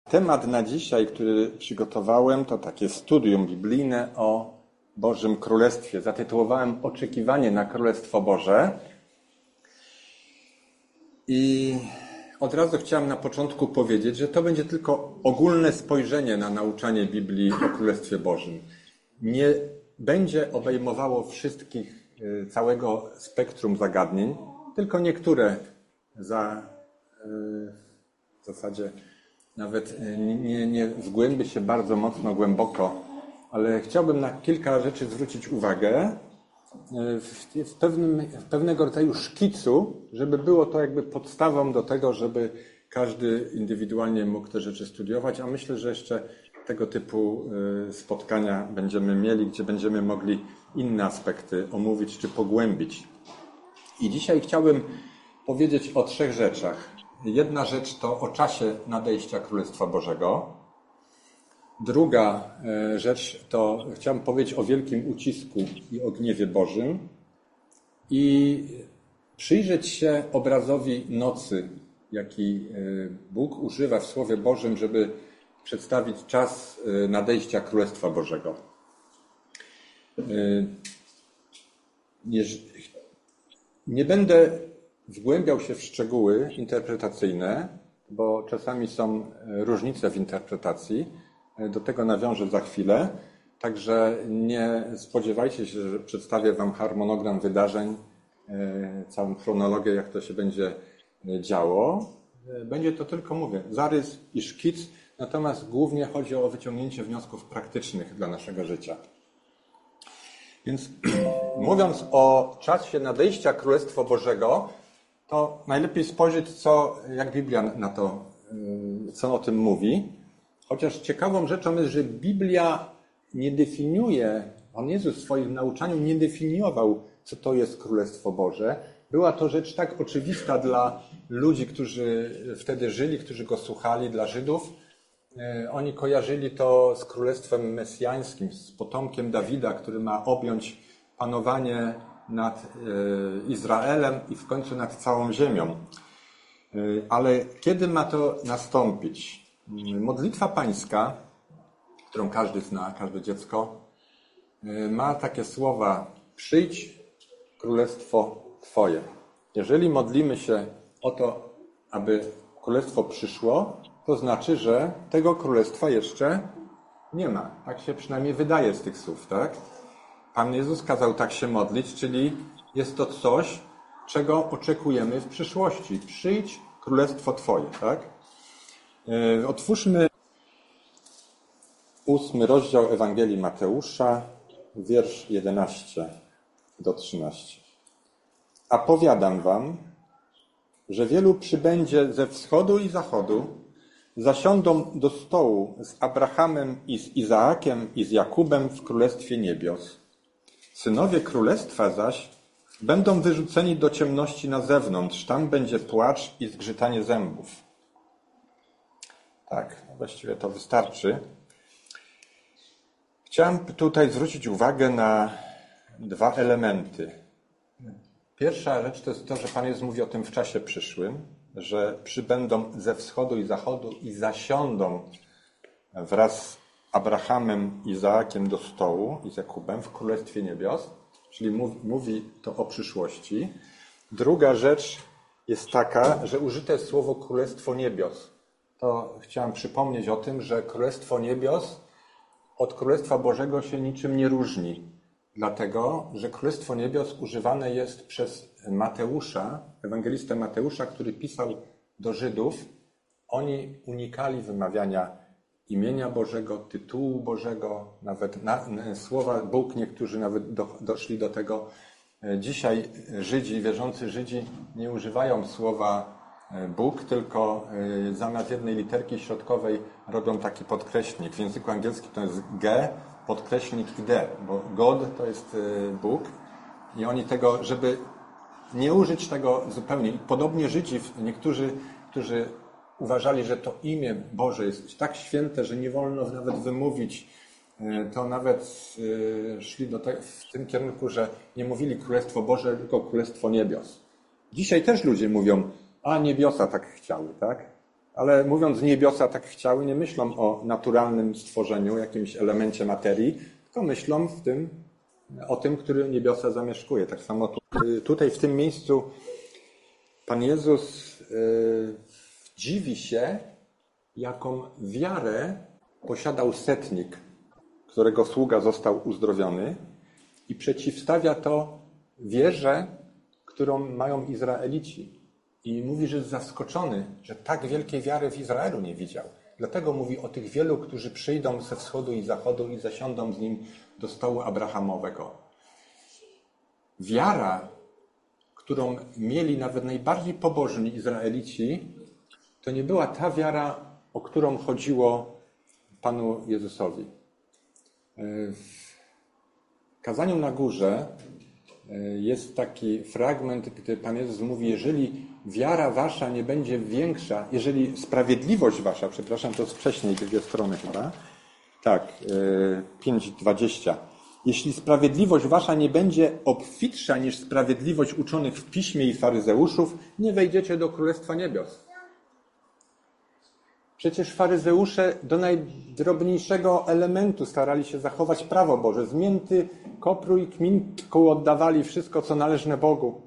Temat na dzisiaj, który przygotowałem, to takie studium biblijne o Bożym Królestwie. Zatytułowałem Oczekiwanie na Królestwo Boże. I od razu chciałem na początku powiedzieć, że to będzie tylko ogólne spojrzenie na nauczanie Biblii o Królestwie Bożym. Nie będzie obejmowało wszystkich, całego spektrum zagadnień, tylko niektóre w zasadzie nawet nie zgłębię się bardzo mocno, głęboko, ale chciałbym na kilka rzeczy zwrócić uwagę w pewnego rodzaju szkicu, żeby było to jakby podstawą do tego, żeby każdy indywidualnie mógł te rzeczy studiować, a myślę, że jeszcze tego typu spotkania będziemy mieli, gdzie będziemy mogli inne aspekty omówić czy pogłębić. I dzisiaj chciałbym powiedzieć o 3 rzeczach. Jedna rzecz to o czasie nadejścia Królestwa Bożego. Druga rzecz to chciałem powiedzieć o wielkim ucisku i o gniewie Bożym. I przyjrzeć się obrazowi nocy, jaki Bóg używa w Słowie Bożym, żeby przedstawić czas nadejścia Królestwa Bożego. Nie będę wgłębiał się w szczegóły interpretacyjne, bo czasami są różnice w interpretacji. Do tego nawiążę za chwilę. Także nie spodziewajcie się, że przedstawię Wam harmonogram wydarzeń, całą chronologię, jak to się będzie działo. Będzie to tylko, mówię, zarys i szkic, natomiast głównie chodzi o wyciągnięcie wniosków praktycznych dla naszego życia. Więc mówiąc o czasie nadejścia Królestwa Bożego, to najlepiej spojrzeć, jak Biblia na to, co o tym mówi. Chociaż ciekawą rzeczą jest, że Biblia nie definiuje, Pan Jezus w swoim nauczaniu nie definiował, co to jest Królestwo Boże. Była to rzecz tak oczywista dla ludzi, którzy wtedy żyli, którzy Go słuchali, dla Żydów. Oni kojarzyli to z Królestwem Mesjańskim, z potomkiem Dawida, który ma objąć panowanie nad Izraelem i w końcu nad całą ziemią. Ale kiedy ma to nastąpić? Modlitwa pańska, którą każdy zna, każde dziecko, ma takie słowa: przyjdź królestwo Twoje. Jeżeli modlimy się o to, aby królestwo przyszło, to znaczy, że tego królestwa jeszcze nie ma. Tak się przynajmniej wydaje z tych słów, tak? Pan Jezus kazał tak się modlić, czyli jest to coś, czego oczekujemy w przyszłości. Przyjdź królestwo Twoje, tak? Otwórzmy 8 rozdział Ewangelii Mateusza, wiersz 11 do 13. A powiadam wam, że wielu przybędzie ze wschodu i zachodu, zasiądą do stołu z Abrahamem i z Izaakiem i z Jakubem w Królestwie Niebios. Synowie Królestwa zaś będą wyrzuceni do ciemności na zewnątrz, tam będzie płacz i zgrzytanie zębów. Tak, właściwie to wystarczy. Chciałem tutaj zwrócić uwagę na 2 elementy. Pierwsza rzecz to jest to, że Pan Jezus mówi o tym w czasie przyszłym, że przybędą ze wschodu i zachodu i zasiądą wraz z Abrahamem, Izaakiem do stołu i z Jakubem w Królestwie Niebios, czyli mówi to o przyszłości. Druga rzecz jest taka, że użyte jest słowo Królestwo Niebios. To chciałem przypomnieć o tym, że Królestwo Niebios od Królestwa Bożego się niczym nie różni. Dlatego, że Królestwo Niebios używane jest przez Mateusza, ewangelistę Mateusza, który pisał do Żydów. Oni unikali wymawiania imienia Bożego, tytułu Bożego, nawet słowa Bóg, niektórzy nawet doszli do tego. Dzisiaj wierzący Żydzi nie używają słowa Bóg, tylko zamiast jednej literki środkowej robią taki podkreślnik. W języku angielskim to jest G, podkreślnik i D, bo God to jest Bóg i oni tego, żeby nie użyć tego zupełnie. I podobnie Żydzi, niektórzy, którzy uważali, że to imię Boże jest tak święte, że nie wolno nawet wymówić, to nawet szli w tym kierunku, że nie mówili Królestwo Boże, tylko Królestwo Niebios. Dzisiaj też ludzie mówią, a niebiosa tak chciały, tak? Ale mówiąc niebiosa tak chciały, nie myślą o naturalnym stworzeniu, jakimś elemencie materii, tylko myślą o tym, który niebiosa zamieszkuje. Tak samo tutaj w tym miejscu Pan Jezus dziwi się, jaką wiarę posiadał setnik, którego sługa został uzdrowiony, i przeciwstawia to wierze, którą mają Izraelici. I mówi, że jest zaskoczony, że tak wielkiej wiary w Izraelu nie widział. Dlatego mówi o tych wielu, którzy przyjdą ze wschodu i zachodu i zasiądą z nim do stołu Abrahamowego. Wiara, którą mieli nawet najbardziej pobożni Izraelici, to nie była ta wiara, o którą chodziło Panu Jezusowi. W Kazaniu na Górze jest taki fragment, gdy Pan Jezus mówi, jeżeli wiara wasza nie będzie większa, jeżeli sprawiedliwość wasza, przepraszam, to jest wcześniej, drugie strony chyba, tak, 5:20. Jeśli sprawiedliwość wasza nie będzie obfitsza niż sprawiedliwość uczonych w piśmie i faryzeuszów, nie wejdziecie do Królestwa Niebios. Przecież faryzeusze do najdrobniejszego elementu starali się zachować prawo Boże. Z mięty, kopru i kminku oddawali wszystko, co należne Bogu.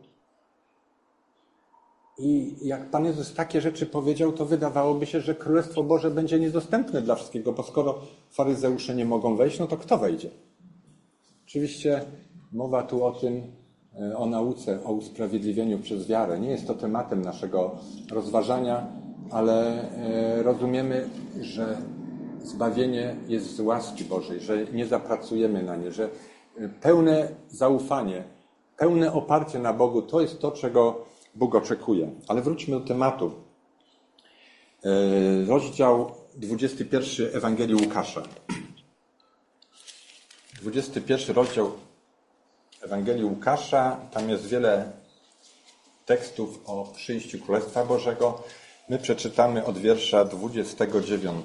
I jak Pan Jezus takie rzeczy powiedział, to wydawałoby się, że Królestwo Boże będzie niedostępne dla wszystkiego, bo skoro faryzeusze nie mogą wejść, no to kto wejdzie? Oczywiście mowa tu o tym, o nauce, o usprawiedliwieniu przez wiarę. Nie jest to tematem naszego rozważania, ale rozumiemy, że zbawienie jest z łaski Bożej, że nie zapracujemy na nie, że pełne zaufanie, pełne oparcie na Bogu to jest to, czego Bóg oczekuje. Ale wróćmy do tematu. Rozdział 21 Ewangelii Łukasza. 21 rozdział Ewangelii Łukasza. Tam jest wiele tekstów o przyjściu Królestwa Bożego. My przeczytamy od wiersza 29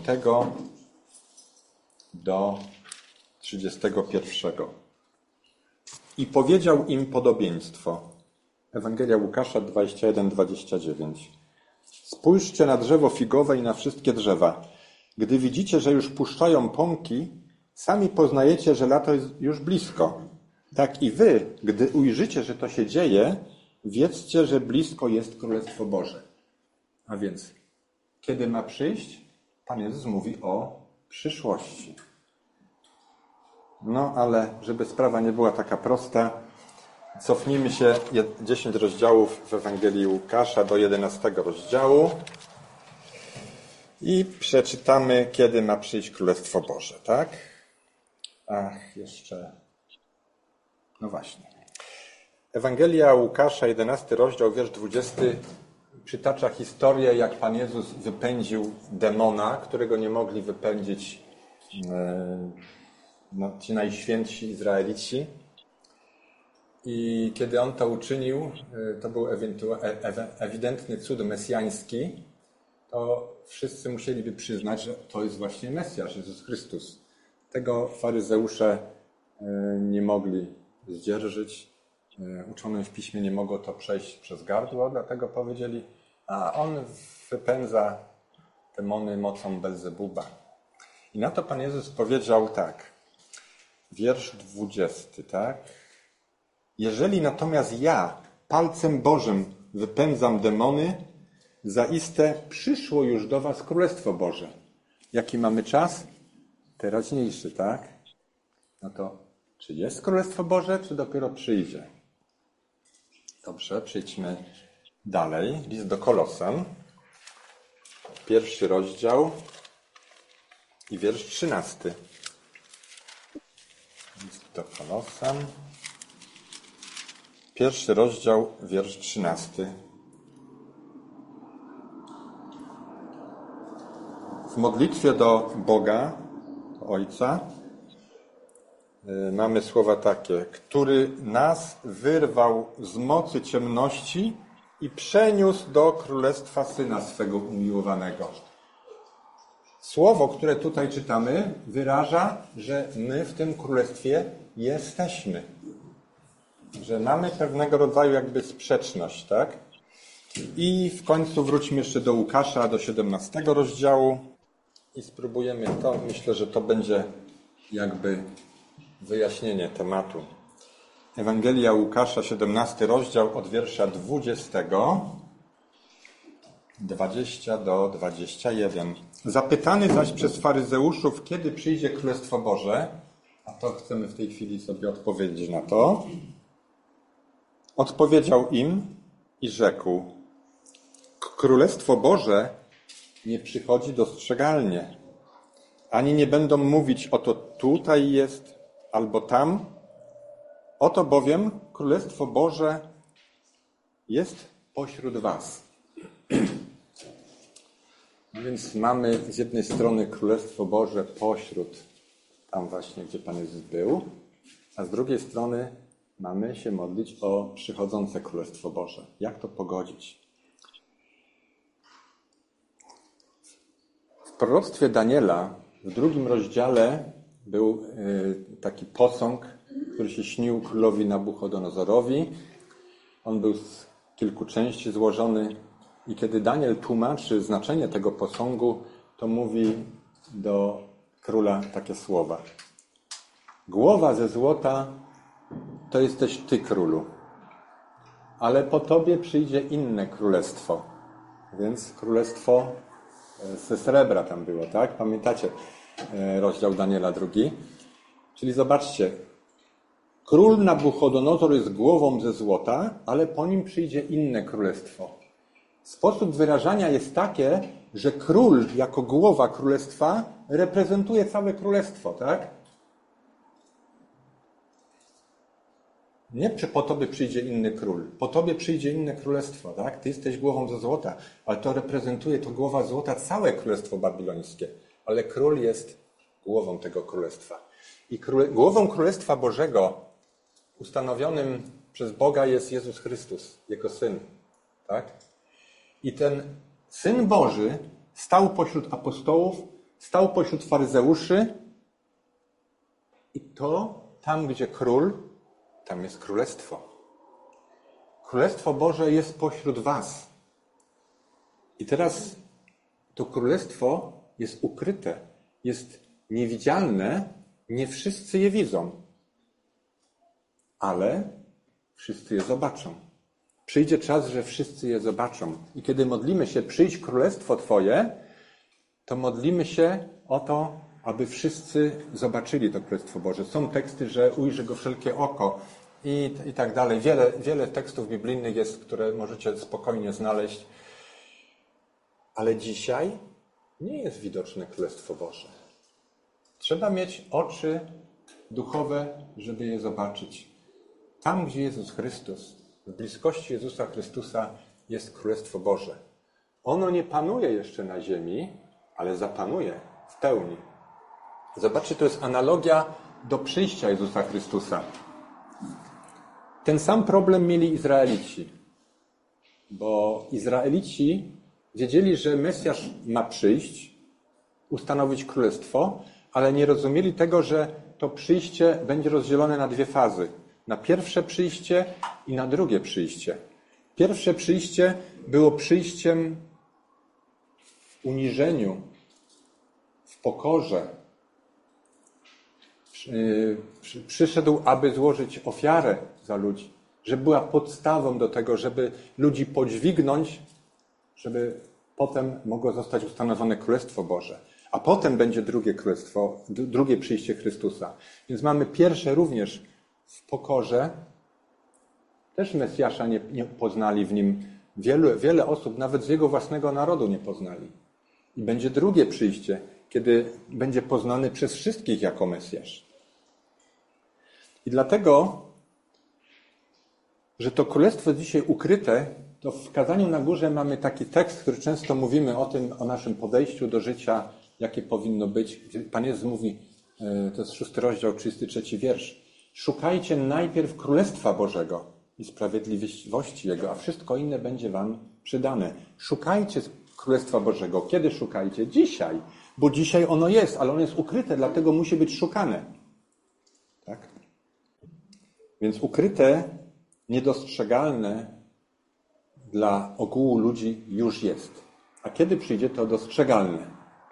do 31. I powiedział im podobieństwo. Ewangelia Łukasza 21-29. Spójrzcie na drzewo figowe i na wszystkie drzewa. Gdy widzicie, że już puszczają pąki, sami poznajecie, że lato jest już blisko. Tak i wy, gdy ujrzycie, że to się dzieje, wiedzcie, że blisko jest Królestwo Boże. A więc, kiedy ma przyjść? Pan Jezus mówi o przyszłości. No, ale żeby sprawa nie była taka prosta, cofnijmy się 10 rozdziałów w Ewangelii Łukasza do 11 rozdziału i przeczytamy, kiedy ma przyjść Królestwo Boże, tak? Ach, jeszcze... No właśnie. Ewangelia Łukasza, 11 rozdział, wiersz 20, przytacza historię, jak Pan Jezus wypędził demona, którego nie mogli wypędzić ci najświętsi Izraelici. I kiedy On to uczynił, to był ewidentny cud mesjański, to wszyscy musieliby przyznać, że to jest właśnie Mesjasz, Jezus Chrystus. Tego faryzeusze nie mogli zdzierżyć. Uczonym w piśmie nie mogło to przejść przez gardło, dlatego powiedzieli, a on wypędza demony mocą Belzebuba. I na to Pan Jezus powiedział tak, wiersz 20, tak? Jeżeli natomiast ja palcem Bożym wypędzam demony, zaiste przyszło już do was Królestwo Boże. Jaki mamy czas? Teraźniejszy, tak? No to czy jest Królestwo Boże, czy dopiero przyjdzie? Dobrze, przejdźmy dalej. List do Kolosan, 1 rozdział i wiersz 13. List do Kolosan, 1 rozdział, wiersz 13. W modlitwie do Boga, Ojca, mamy słowa takie, który nas wyrwał z mocy ciemności i przeniósł do królestwa Syna swego umiłowanego. Słowo, które tutaj czytamy, wyraża, że my w tym królestwie jesteśmy. Że mamy pewnego rodzaju jakby sprzeczność, tak? I w końcu wróćmy jeszcze do Łukasza, do 17 rozdziału i spróbujemy to. Myślę, że to będzie jakby wyjaśnienie tematu. Ewangelia Łukasza, 17 rozdział od wiersza 20 do 21. Zapytany zaś przez faryzeuszów, kiedy przyjdzie Królestwo Boże, a to chcemy w tej chwili sobie odpowiedzieć na to, odpowiedział im i rzekł: Królestwo Boże nie przychodzi dostrzegalnie, ani nie będą mówić, oto tutaj jest, albo tam. Oto bowiem Królestwo Boże jest pośród was. No więc mamy z jednej strony Królestwo Boże pośród, tam właśnie, gdzie Pan Jezus był, a z drugiej strony mamy się modlić o przychodzące Królestwo Boże. Jak to pogodzić? W proroctwie Daniela w 2 rozdziale był taki posąg, który się śnił królowi Nabuchodonozorowi. On był z kilku części złożony i kiedy Daniel tłumaczy znaczenie tego posągu, to mówi do króla takie słowa. Głowa ze złota to jesteś ty, królu, ale po tobie przyjdzie inne królestwo. Więc królestwo ze srebra tam było, tak? Pamiętacie rozdział Daniela 2? Czyli zobaczcie, król Nabuchodonozor jest głową ze złota, ale po nim przyjdzie inne królestwo. Sposób wyrażania jest takie, że król jako głowa królestwa reprezentuje całe królestwo, tak? Nie po tobie przyjdzie inny król, po tobie przyjdzie inne królestwo, tak? Ty jesteś głową ze złota, ale to reprezentuje, to głowa złota, całe królestwo babilońskie, ale król jest głową tego królestwa. I głową Królestwa Bożego ustanowionym przez Boga jest Jezus Chrystus, Jego Syn, tak? I ten Syn Boży stał pośród apostołów, stał pośród faryzeuszy i to tam, gdzie król, tam jest królestwo. Królestwo Boże jest pośród was. I teraz to królestwo jest ukryte, jest niewidzialne, nie wszyscy je widzą, ale wszyscy je zobaczą. Przyjdzie czas, że wszyscy je zobaczą. I kiedy modlimy się, przyjdź królestwo Twoje, to modlimy się o to, aby wszyscy zobaczyli to Królestwo Boże. Są teksty, że ujrzy go wszelkie oko i tak dalej. Wiele tekstów biblijnych jest, które możecie spokojnie znaleźć. Ale dzisiaj nie jest widoczne Królestwo Boże. Trzeba mieć oczy duchowe, żeby je zobaczyć. Tam, gdzie Jezus Chrystus, w bliskości Jezusa Chrystusa jest Królestwo Boże. Ono nie panuje jeszcze na ziemi, ale zapanuje w pełni. Zobaczcie, to jest analogia do przyjścia Jezusa Chrystusa. Ten sam problem mieli Izraelici, bo Izraelici wiedzieli, że Mesjasz ma przyjść, ustanowić królestwo, ale nie rozumieli tego, że to przyjście będzie rozdzielone na 2 fazy. Na pierwsze przyjście i na drugie przyjście. Pierwsze przyjście było przyjściem w uniżeniu, w pokorze. Przyszedł, aby złożyć ofiarę za ludzi, że była podstawą do tego, żeby ludzi podźwignąć, żeby potem mogło zostać ustanowione Królestwo Boże. A potem będzie drugie królestwo, drugie przyjście Chrystusa. Więc mamy pierwsze również w pokorze. Też Mesjasza nie poznali w nim. Wiele osób, nawet z jego własnego narodu, nie poznali. I będzie drugie przyjście, kiedy będzie poznany przez wszystkich jako Mesjasz. I dlatego, że to królestwo jest dzisiaj ukryte, to w Kazaniu na Górze mamy taki tekst, który często mówimy o tym, o naszym podejściu do życia, jakie powinno być. Pan Jezus mówi, to jest 6 rozdział, 33 wiersz. Szukajcie najpierw Królestwa Bożego i sprawiedliwości Jego, a wszystko inne będzie wam przydane. Szukajcie Królestwa Bożego. Kiedy szukajcie? Dzisiaj. Bo dzisiaj ono jest, ale ono jest ukryte, dlatego musi być szukane. Tak? Więc ukryte, niedostrzegalne dla ogółu ludzi już jest. A kiedy przyjdzie, to dostrzegalne.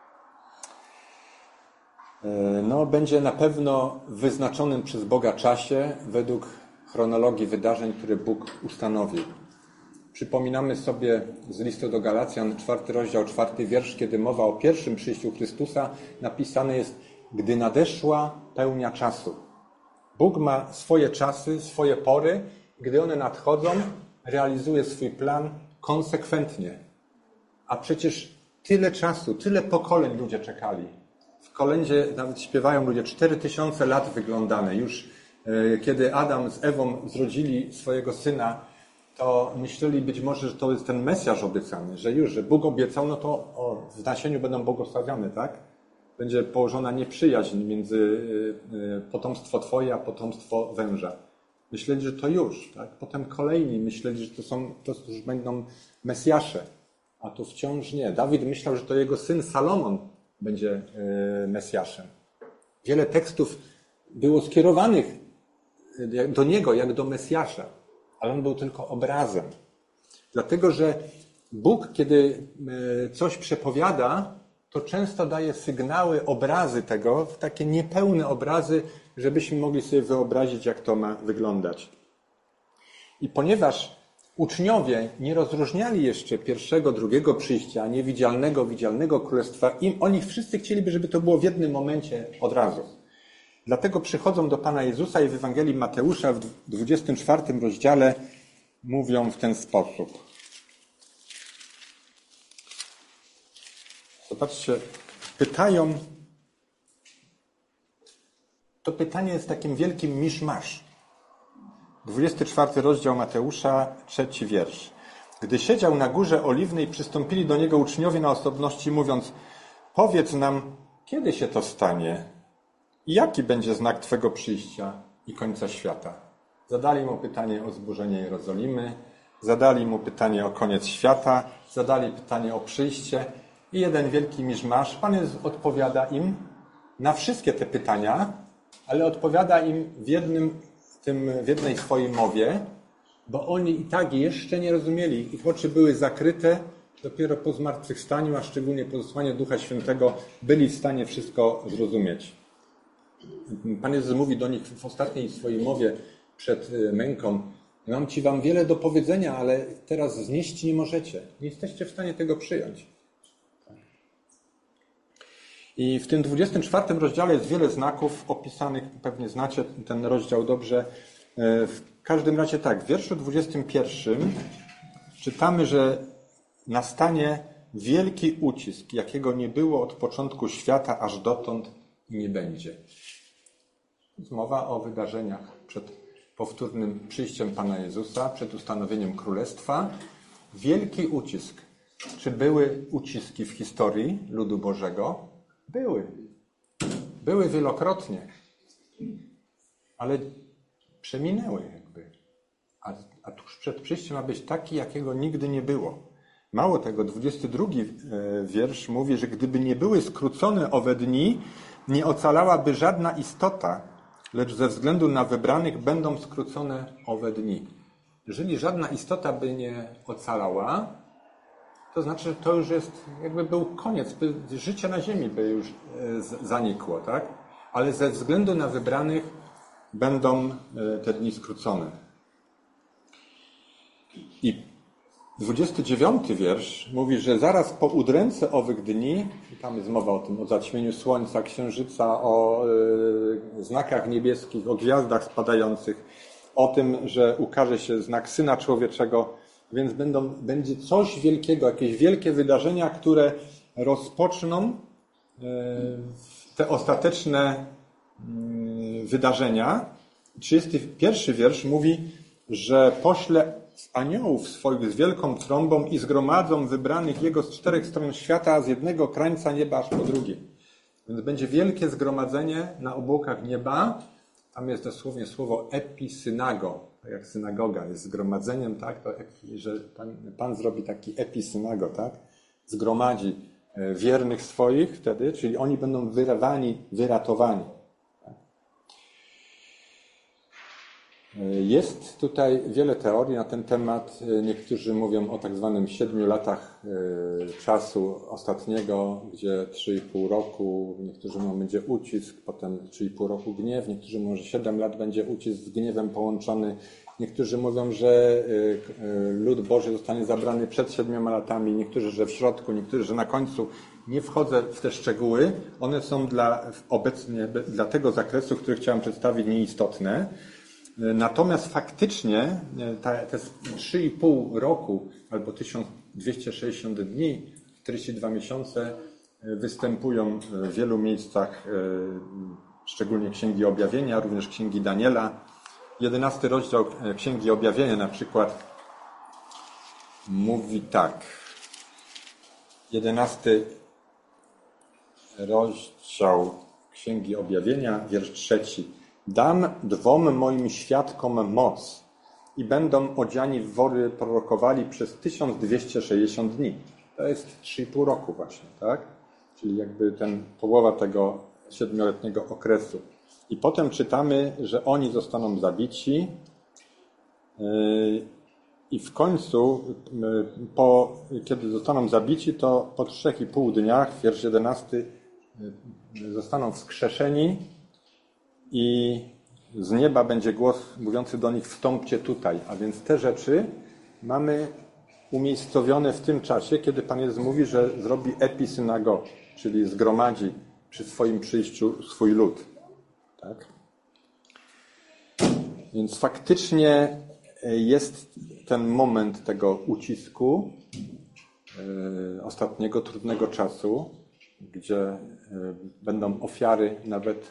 Będzie na pewno w wyznaczonym przez Boga czasie według chronologii wydarzeń, które Bóg ustanowił. Przypominamy sobie z listu do Galacjan, 4 rozdział, 4 wiersz, kiedy mowa o pierwszym przyjściu Chrystusa, napisane jest: gdy nadeszła pełnia czasu. Bóg ma swoje czasy, swoje pory. Gdy one nadchodzą, realizuje swój plan konsekwentnie. A przecież tyle czasu, tyle pokoleń ludzie czekali. W kolędzie nawet śpiewają ludzie 4000 lat wyglądane. Już kiedy Adam z Ewą zrodzili swojego syna, to myśleli być może, że to jest ten Mesjasz obiecany, że Bóg obiecał, no to w nasieniu będą błogosławione, tak? Będzie położona nieprzyjaźń między potomstwo Twoje a potomstwo węża. Myśleli, że to już, tak? Potem kolejni myśleli, że to już będą Mesjasze, a to wciąż nie. Dawid myślał, że to jego syn Salomon będzie Mesjaszem. Wiele tekstów było skierowanych do niego, jak do Mesjasza, ale on był tylko obrazem. Dlatego, że Bóg, kiedy coś przepowiada, to często daje sygnały, obrazy tego, takie niepełne obrazy, żebyśmy mogli sobie wyobrazić, jak to ma wyglądać. I ponieważ uczniowie nie rozróżniali jeszcze pierwszego, drugiego przyjścia, niewidzialnego, widzialnego królestwa, oni wszyscy chcieliby, żeby to było w jednym momencie od razu. Dlatego przychodzą do Pana Jezusa i w Ewangelii Mateusza w 24 rozdziale mówią w ten sposób. Zobaczcie, pytają. To pytanie jest takim wielkim miszmasz. 24 rozdział Mateusza, 3 wiersz. Gdy siedział na górze oliwnej, przystąpili do niego uczniowie na osobności, mówiąc: powiedz nam, kiedy się to stanie i jaki będzie znak Twego przyjścia i końca świata. Zadali mu pytanie o zburzenie Jerozolimy, zadali mu pytanie o koniec świata, zadali pytanie o przyjście i jeden wielki miszmasz. Pan Jezus odpowiada im na wszystkie te pytania, ale odpowiada im w jednej swojej mowie, bo oni i tak jeszcze nie rozumieli. Ich oczy były zakryte, dopiero po zmartwychwstaniu, a szczególnie po zesłaniu Ducha Świętego, byli w stanie wszystko zrozumieć. Pan Jezus mówi do nich w ostatniej swojej mowie przed męką: mam wam wiele do powiedzenia, ale teraz znieść nie możecie. Nie jesteście w stanie tego przyjąć. I w tym 24 rozdziale jest wiele znaków opisanych, pewnie znacie ten rozdział dobrze. W każdym razie tak, w wierszu 21 czytamy, że nastanie wielki ucisk, jakiego nie było od początku świata aż dotąd i nie będzie. Mowa o wydarzeniach przed powtórnym przyjściem Pana Jezusa, przed ustanowieniem Królestwa. Wielki ucisk. Czy były uciski w historii ludu Bożego? Były. Były wielokrotnie. Ale przeminęły jakby. A tuż przed przyjściem ma być taki, jakiego nigdy nie było. Mało tego, 22 wiersz mówi, że gdyby nie były skrócone owe dni, nie ocalałaby żadna istota, lecz ze względu na wybranych będą skrócone owe dni. Jeżeli żadna istota by nie ocalała, to znaczy, że to już jest, jakby był koniec, życie na ziemi by już zanikło, tak? Ale ze względu na wybranych będą te dni skrócone. I 29 wiersz mówi, że zaraz po udręce owych dni, i tam jest mowa o tym, o zaćmieniu słońca, księżyca, o znakach niebieskich, o gwiazdach spadających, o tym, że ukaże się znak Syna Człowieczego, więc będzie coś wielkiego, jakieś wielkie wydarzenia, które rozpoczną te ostateczne wydarzenia. 31 wiersz mówi, że pośle aniołów swoich z wielką trąbą i zgromadzą wybranych Jego z 4 stron świata, z jednego krańca nieba aż po drugi. Więc będzie wielkie zgromadzenie na obłokach nieba. Tam jest dosłownie słowo episynago, tak jak synagoga jest zgromadzeniem, tak? To że Pan zrobi taki episynago, tak? Zgromadzi wiernych swoich wtedy, czyli oni będą wyratowani. Tak? Jest tutaj wiele teorii na ten temat. Niektórzy mówią o tak zwanym 7 latach czasu ostatniego, gdzie 3,5 roku, niektórzy mówią, będzie ucisk, potem 3,5 roku gniew, niektórzy mówią, że 7 lat będzie ucisk z gniewem połączony, niektórzy mówią, że lud Boży zostanie zabrany przed 7 latami, niektórzy, że w środku, niektórzy, że na końcu. Nie wchodzę w te szczegóły, one są obecnie dla tego zakresu, który chciałem przedstawić, nieistotne. Natomiast faktycznie te 3,5 roku albo 1260 dni, 42 miesiące występują w wielu miejscach, szczególnie Księgi Objawienia, również Księgi Daniela. 11 rozdział Księgi Objawienia na przykład mówi tak. 11 rozdział Księgi Objawienia, wiersz 3. Dam 2 moim świadkom moc i będą odziani w wory prorokowali przez 1260 dni. To jest 3,5 roku właśnie, tak? Czyli jakby połowa tego 7-letniego okresu. I potem czytamy, że oni zostaną zabici i w końcu, kiedy zostaną zabici, to po 3,5 dniach, wiersz 11, zostaną wskrzeszeni i z nieba będzie głos mówiący do nich: wstąpcie tutaj. A więc te rzeczy mamy umiejscowione w tym czasie, kiedy Pan Jezus mówi, że zrobi episynago, czyli zgromadzi przy swoim przyjściu swój lud. Tak? Więc faktycznie jest ten moment tego ucisku, ostatniego, trudnego czasu, gdzie będą ofiary, nawet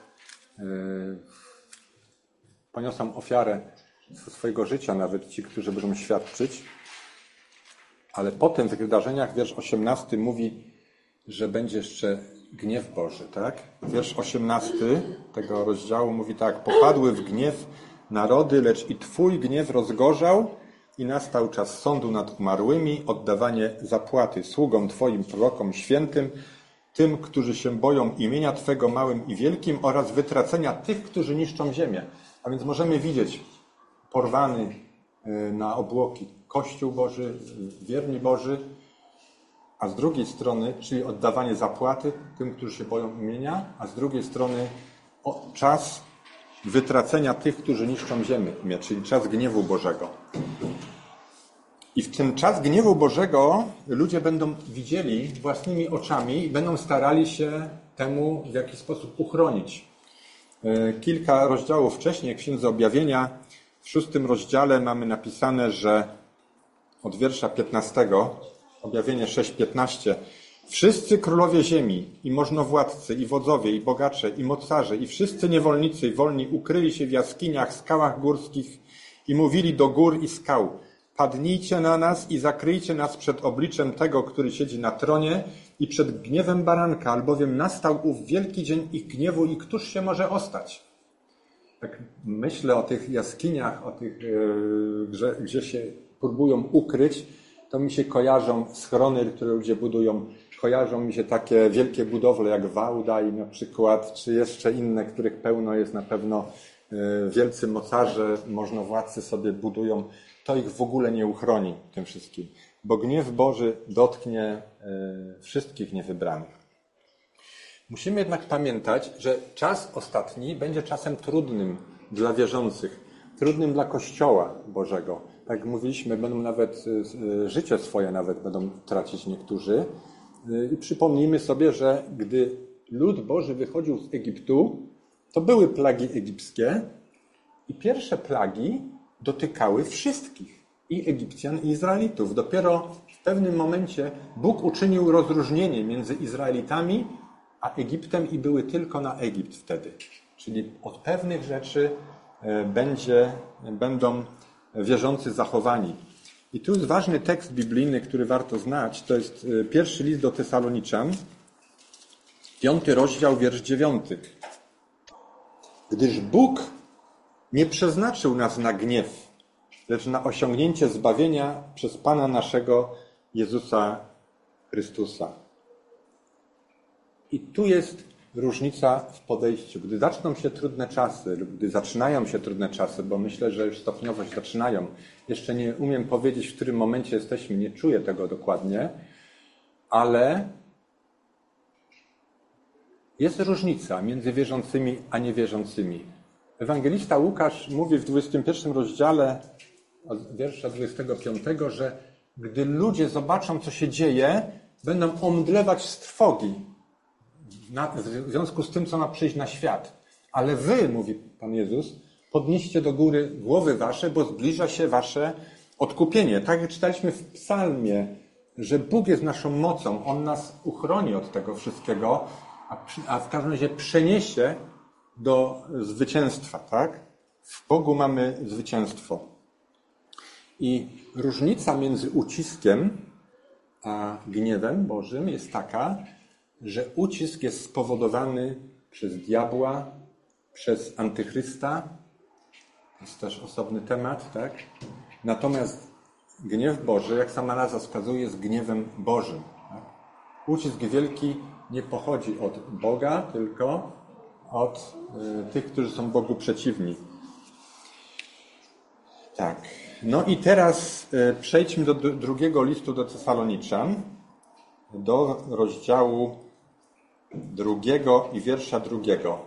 poniosą ofiarę swojego życia, nawet ci, którzy będą świadczyć. Ale potem w tych wydarzeniach wiersz 18 mówi, że będzie jeszcze gniew Boży, tak? Wiersz 18 tego rozdziału mówi tak: popadły w gniew narody, lecz i Twój gniew rozgorzał i nastał czas sądu nad umarłymi, oddawanie zapłaty sługom Twoim, prorokom świętym, tym, którzy się boją imienia Twego, małym i wielkim, oraz wytracenia tych, którzy niszczą ziemię. A więc możemy widzieć porwany na obłoki Kościół Boży, wierni Boży, a z drugiej strony, czyli oddawanie zapłaty tym, którzy się boją imienia, a z drugiej strony czas wytracenia tych, którzy niszczą ziemię, czyli czas gniewu Bożego. I w ten czas gniewu Bożego ludzie będą widzieli własnymi oczami i będą starali się temu w jakiś sposób uchronić. Kilka rozdziałów wcześniej, w Księdze Objawienia, w 6 rozdziale mamy napisane, że od wiersza 15, Objawienie 6:15, wszyscy królowie ziemi i możnowładcy, i wodzowie, i bogacze, i mocarze, i wszyscy niewolnicy i wolni ukryli się w jaskiniach, skałach górskich i mówili do gór i skał: padnijcie na nas i zakryjcie nas przed obliczem tego, który siedzi na tronie, i przed gniewem baranka, albowiem nastał ów wielki dzień ich gniewu i któż się może ostać? Tak myślę o tych jaskiniach, o tych, gdzie się próbują ukryć, to mi się kojarzą schrony, które ludzie budują. Kojarzą mi się takie wielkie budowle jak Wałdaj na przykład, czy jeszcze inne, których pełno jest na pewno. Wielcy mocarze, możnowładcy sobie budują. To ich w ogóle nie uchroni tym wszystkim, bo gniew Boży dotknie wszystkich niewybranych. Musimy jednak pamiętać, że czas ostatni będzie czasem trudnym dla wierzących, trudnym dla Kościoła Bożego. Tak jak mówiliśmy, będą nawet życie swoje nawet będą tracić niektórzy. I przypomnijmy sobie, że gdy lud Boży wychodził z Egiptu, to były plagi egipskie i pierwsze plagi dotykały wszystkich, i Egipcjan, i Izraelitów. Dopiero w pewnym momencie Bóg uczynił rozróżnienie między Izraelitami a Egiptem i były tylko na Egipt wtedy. Czyli od pewnych rzeczy będą wierzący zachowani. I tu jest ważny tekst biblijny, który warto znać. To jest pierwszy list do Tesaloniczan, 5 rozdział, wiersz 9. Gdyż Bóg nie przeznaczył nas na gniew, lecz na osiągnięcie zbawienia przez Pana naszego Jezusa Chrystusa. I tu jest różnica w podejściu. Gdy zaczną się trudne czasy, lub gdy zaczynają się trudne czasy, bo myślę, że już stopniowo się zaczynają, jeszcze nie umiem powiedzieć, w którym momencie jesteśmy, nie czuję tego dokładnie, ale jest różnica między wierzącymi a niewierzącymi. Ewangelista Łukasz mówi w 21 rozdziale, wiersza 25, że gdy ludzie zobaczą, co się dzieje, będą omdlewać z trwogi w związku z tym, co ma przyjść na świat. Ale wy, mówi Pan Jezus, podnieście do góry głowy wasze, bo zbliża się wasze odkupienie. Tak jak czytaliśmy w psalmie, że Bóg jest naszą mocą. On nas uchroni od tego wszystkiego, a w każdym razie przeniesie do zwycięstwa. Tak? W Bogu mamy zwycięstwo. I różnica między uciskiem a gniewem Bożym jest taka, że ucisk jest spowodowany przez diabła, przez antychrysta. To jest też osobny temat, tak? Natomiast gniew Boży, jak sama nazwa wskazuje, jest gniewem Bożym. Tak? Ucisk wielki nie pochodzi od Boga, tylko od tych, którzy są Bogu przeciwni. Tak. No i teraz przejdźmy do drugiego listu do Tesaloniczan, do rozdziału 2 i wiersza 2.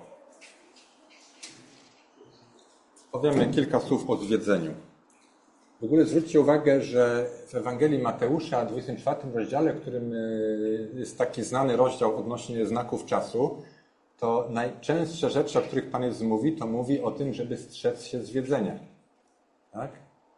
Powiemy kilka słów o zwiedzeniu. W ogóle zwróćcie uwagę, że w Ewangelii Mateusza, 24 rozdziale, w którym jest taki znany rozdział odnośnie znaków czasu, to najczęstsze rzeczy, o których Pan Jezus mówi, to mówi o tym, żeby strzec się zwiedzenia. Tak?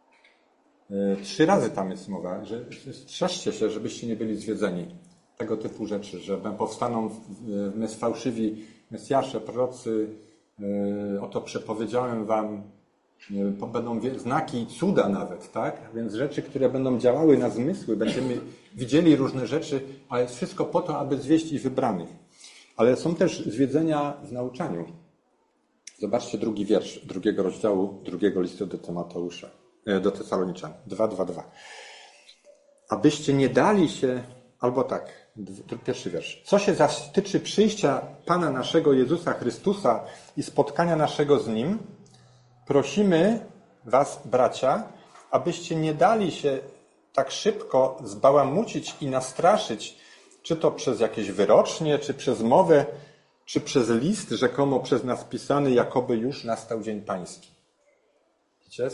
3 razy tam jest mowa, że strzeżcie się, żebyście nie byli zwiedzeni. Tego typu rzeczy, że powstaną fałszywi mesjasze, prorocy, oto przepowiedziałem wam, będą znaki i cuda nawet, tak? Więc rzeczy, które będą działały na zmysły, będziemy widzieli różne rzeczy, ale jest wszystko po to, aby zwieść i wybranych. Ale są też zwiedzenia w nauczaniu. Zobaczcie 2 wiersz 2 rozdziału 2 listu do Tesaloniczan 2:2. Abyście nie dali się, albo tak, 1 wiersz. Co się zaś tyczy przyjścia Pana naszego Jezusa Chrystusa i spotkania naszego z Nim, prosimy was, bracia, abyście nie dali się tak szybko zbałamucić i nastraszyć, czy to przez jakieś wyrocznie, czy przez mowę, czy przez list rzekomo przez nas pisany, jakoby już nastał Dzień Pański. Widzicie,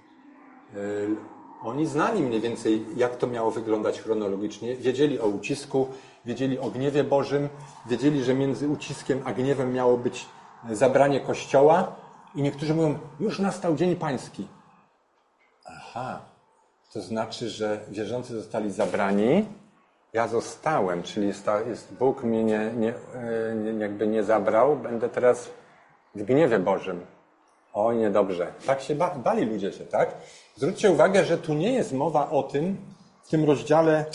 oni znali mniej więcej, jak to miało wyglądać chronologicznie. Wiedzieli o ucisku, wiedzieli o gniewie Bożym, wiedzieli, że między uciskiem a gniewem miało być zabranie Kościoła i niektórzy mówią, już nastał Dzień Pański. Aha, to znaczy, że wierzący zostali zabrani, ja zostałem, czyli Bóg mnie jakby nie zabrał, będę teraz w gniewie Bożym. O, niedobrze. Tak się bali ludzie się, tak? Zwróćcie uwagę, że tu nie jest mowa o tym, w tym rozdziale,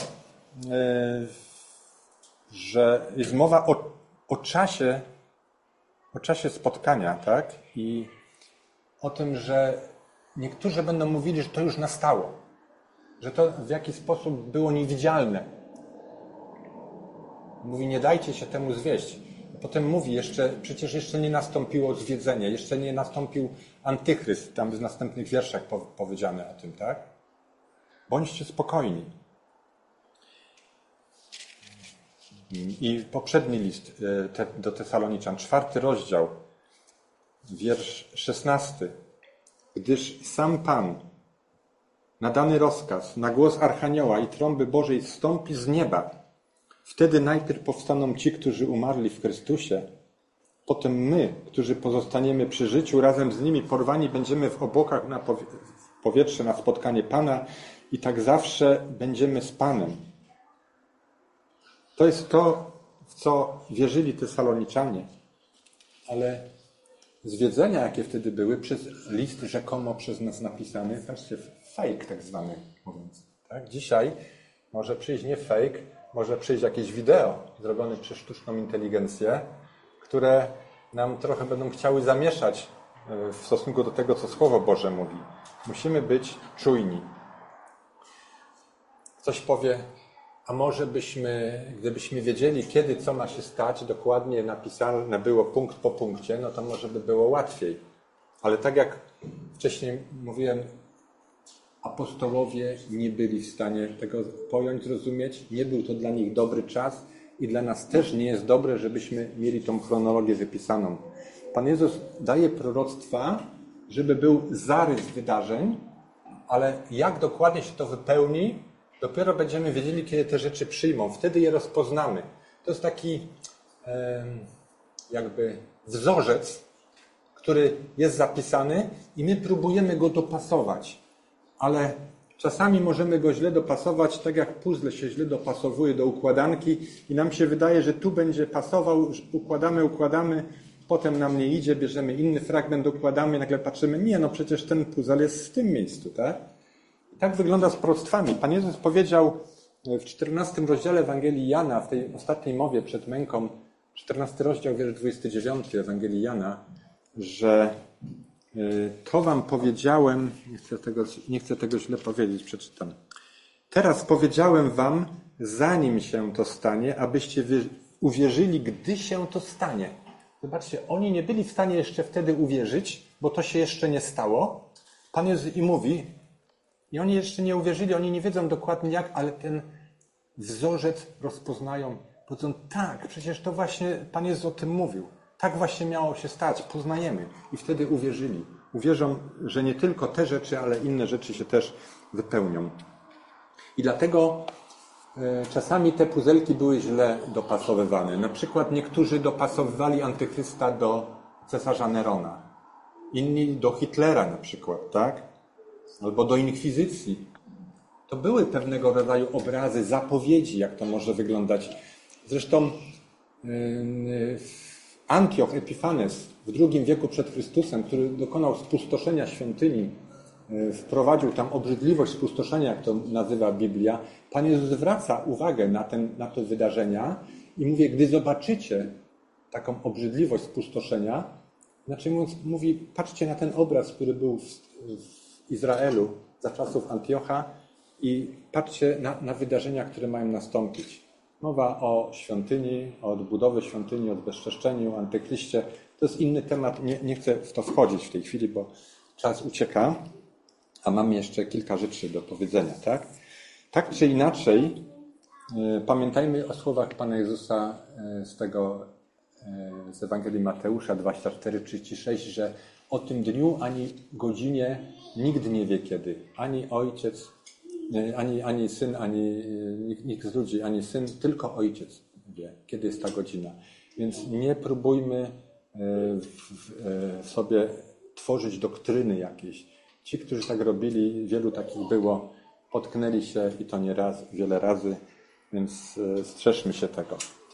że jest mowa o czasie spotkania, tak? I o tym, że niektórzy będą mówili, że to już nastało. Że to w jakiś sposób było niewidzialne. Mówi, nie dajcie się temu zwieść. Potem mówi, przecież jeszcze nie nastąpiło zwiedzenie, jeszcze nie nastąpił antychryst, tam w następnych wierszach powiedziane o tym, tak? Bądźcie spokojni. I poprzedni list do Tesaloniczan, 4 rozdział, wiersz 16. Gdyż sam Pan na dany rozkaz, na głos Archanioła i trąby Bożej zstąpi z nieba. Wtedy najpierw powstaną ci, którzy umarli w Chrystusie. Potem my, którzy pozostaniemy przy życiu, razem z nimi porwani będziemy w obłokach w powietrze na spotkanie Pana i tak zawsze będziemy z Panem. To jest to, w co wierzyli Tesaloniczanie. Ale zwiedzenia, jakie wtedy były, przez list rzekomo przez nas napisany, patrzcie, fake tak zwany, mówiąc. Tak? Dzisiaj może przyjść nie fake, może przyjść jakieś wideo zrobione przez sztuczną inteligencję, które nam trochę będą chciały zamieszać w stosunku do tego, co Słowo Boże mówi. Musimy być czujni. Ktoś powie, A może gdybyśmy wiedzieli, kiedy co ma się stać, dokładnie napisane było punkt po punkcie, no to może by było łatwiej. Ale tak jak wcześniej mówiłem, apostołowie nie byli w stanie tego pojąć, zrozumieć. Nie był to dla nich dobry czas i dla nas też nie jest dobre, żebyśmy mieli tą chronologię wypisaną. Pan Jezus daje proroctwa, żeby był zarys wydarzeń, ale jak dokładnie się to wypełni, dopiero będziemy wiedzieli, kiedy te rzeczy przyjmą. Wtedy je rozpoznamy. To jest taki jakby wzorzec, który jest zapisany i my próbujemy go dopasować. Ale czasami możemy go źle dopasować, tak jak puzzle się źle dopasowuje do układanki i nam się wydaje, że tu będzie pasował, układamy, potem nam nie idzie, bierzemy inny fragment, układamy, nagle patrzymy, nie, no przecież ten puzzle jest w tym miejscu, tak? I tak wygląda z proroctwami. Pan Jezus powiedział w 14 rozdziale Ewangelii Jana, w tej ostatniej mowie przed męką, 14 rozdział, wiersz 29 Ewangelii Jana, że to wam powiedziałem, nie chcę tego źle powiedzieć, przeczytam. Teraz powiedziałem wam, zanim się to stanie, abyście uwierzyli, gdy się to stanie. Zobaczcie, oni nie byli w stanie jeszcze wtedy uwierzyć, bo to się jeszcze nie stało. Pan Jezus im mówi, i oni jeszcze nie uwierzyli, oni nie wiedzą dokładnie jak, ale ten wzorzec rozpoznają. Powiedzą, tak, przecież to właśnie Pan Jezus o tym mówił. Tak właśnie miało się stać, poznajemy. I wtedy uwierzyli. Uwierzą, że nie tylko te rzeczy, ale inne rzeczy się też wypełnią. I dlatego czasami te puzelki były źle dopasowywane. Na przykład niektórzy dopasowywali Antychrysta do cesarza Nerona. Inni do Hitlera na przykład, tak? Albo do inkwizycji. To były pewnego rodzaju obrazy, zapowiedzi, jak to może wyglądać. Zresztą Antioch Epifanes w II wieku przed Chrystusem, który dokonał spustoszenia świątyni, wprowadził tam obrzydliwość spustoszenia, jak to nazywa Biblia. Pan Jezus zwraca uwagę na te wydarzenia i mówi, gdy zobaczycie taką obrzydliwość spustoszenia, znaczy mówi, patrzcie na ten obraz, który był w Izraelu za czasów Antiocha i patrzcie na wydarzenia, które mają nastąpić. Mowa o świątyni, o odbudowie świątyni, o bezczeszczeniu, Antychryście. To jest inny temat, nie chcę w to wchodzić w tej chwili, bo czas ucieka, a mam jeszcze kilka rzeczy do powiedzenia, tak? Tak czy inaczej, pamiętajmy o słowach Pana Jezusa z Ewangelii Mateusza 24:36, że o tym dniu ani godzinie nikt nie wie kiedy. Ani ojciec, ani syn, ani nikt z ludzi, ani syn, tylko ojciec wie, kiedy jest ta godzina. Więc nie próbujmy sobie tworzyć doktryny jakiejś. Ci, którzy tak robili, wielu takich było, potknęli się i to nie raz, wiele razy, więc strzeżmy się tego.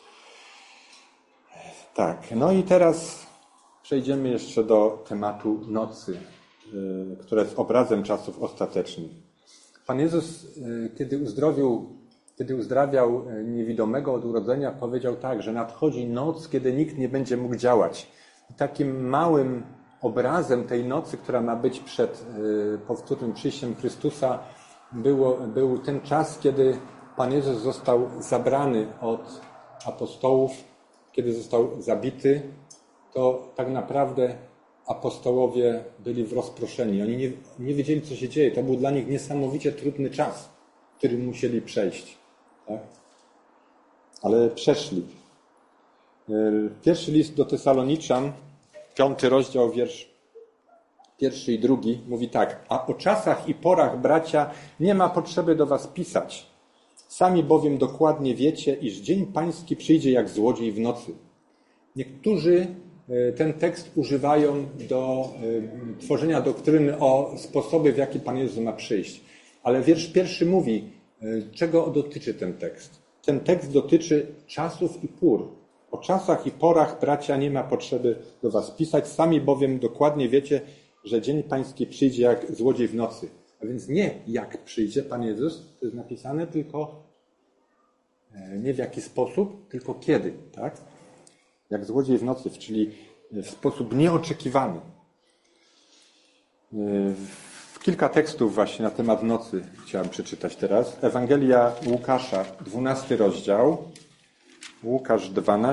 Tak, no i teraz przejdziemy jeszcze do tematu nocy, które jest obrazem czasów ostatecznych. Pan Jezus, kiedy uzdrawiał niewidomego od urodzenia, powiedział tak, że nadchodzi noc, kiedy nikt nie będzie mógł działać. I takim małym obrazem tej nocy, która ma być przed powtórnym przyjściem Chrystusa, był ten czas, kiedy Pan Jezus został zabrany od apostołów, kiedy został zabity, to tak naprawdę apostołowie byli w rozproszeni. Oni nie wiedzieli, co się dzieje. To był dla nich niesamowicie trudny czas, który musieli przejść. Tak? Ale przeszli. Pierwszy list do Tesaloniczan, 5 rozdział, wiersz 1 i 2 mówi tak. A o czasach i porach, bracia, nie ma potrzeby do was pisać. Sami bowiem dokładnie wiecie, iż dzień pański przyjdzie jak złodziej w nocy. Niektórzy ten tekst używają do tworzenia doktryny o sposobie, w jaki Pan Jezus ma przyjść. Ale wiersz 1 mówi, czego dotyczy ten tekst. Ten tekst dotyczy czasów i pór. O czasach i porach, bracia, nie ma potrzeby do was pisać. Sami bowiem dokładnie wiecie, że dzień pański przyjdzie jak złodziej w nocy. A więc nie jak przyjdzie Pan Jezus, to jest napisane, tylko nie w jaki sposób, tylko kiedy, tak? Jak złodziej w nocy, czyli w sposób nieoczekiwany. W Kilka tekstów właśnie na temat nocy chciałem przeczytać teraz. Ewangelia Łukasza, 12 rozdział. Łukasz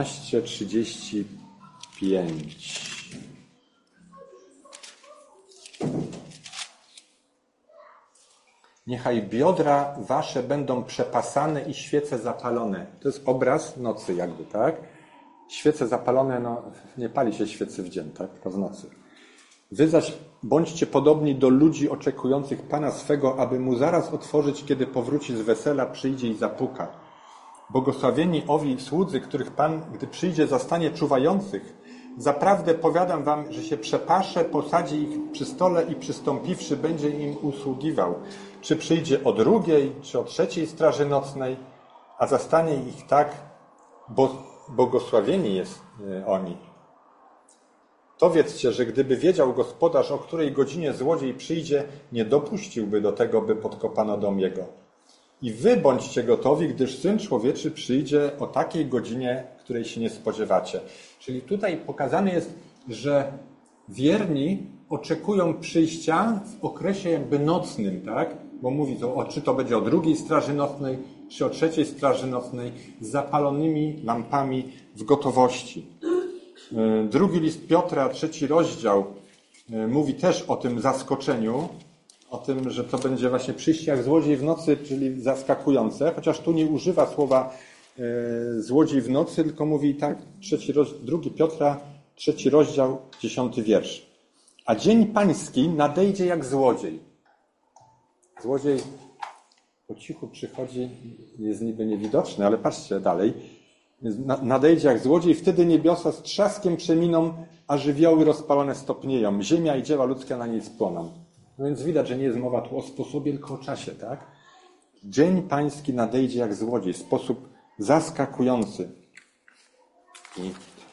12:35. Niechaj biodra wasze będą przepasane i świece zapalone. To jest obraz nocy jakby, tak? Świece zapalone, nie pali się świecy w dzień, tak? To w nocy. Wy zaś bądźcie podobni do ludzi oczekujących Pana swego, aby mu zaraz otworzyć, kiedy powróci z wesela, przyjdzie i zapuka. Błogosławieni owi słudzy, których Pan, gdy przyjdzie, zastanie czuwających. Zaprawdę powiadam wam, że się przepasze, posadzi ich przy stole i przystąpiwszy, będzie im usługiwał. Czy przyjdzie o 2, czy o 3 straży nocnej, a zastanie ich tak, bo błogosławieni jest oni. To wiedzcie, że gdyby wiedział gospodarz, o której godzinie złodziej przyjdzie, nie dopuściłby do tego, by podkopano dom jego. I wy bądźcie gotowi, gdyż Syn Człowieczy przyjdzie o takiej godzinie, której się nie spodziewacie. Czyli tutaj pokazane jest, że wierni oczekują przyjścia w okresie jakby nocnym, tak? Bo mówi to, czy to będzie o 2 straży nocnej, czy o 3 straży nocnej, z zapalonymi lampami w gotowości. Drugi list Piotra, 3 rozdział, mówi też o tym zaskoczeniu, o tym, że to będzie właśnie przyjście jak złodziej w nocy, czyli zaskakujące, chociaż tu nie używa słowa złodziej w nocy, tylko mówi tak, 2 Piotra, 3 rozdział, 10 wiersz. A dzień pański nadejdzie jak złodziej. Złodziej po cichu przychodzi, jest niby niewidoczny, ale patrzcie dalej. Nadejdzie jak złodziej, wtedy niebiosa z trzaskiem przeminą, a żywioły rozpalone stopnieją. Ziemia i dzieła ludzkie na niej spłoną. No więc widać, że nie jest mowa tu o sposobie, tylko o czasie, tak? Dzień pański nadejdzie jak złodziej, w sposób zaskakujący. I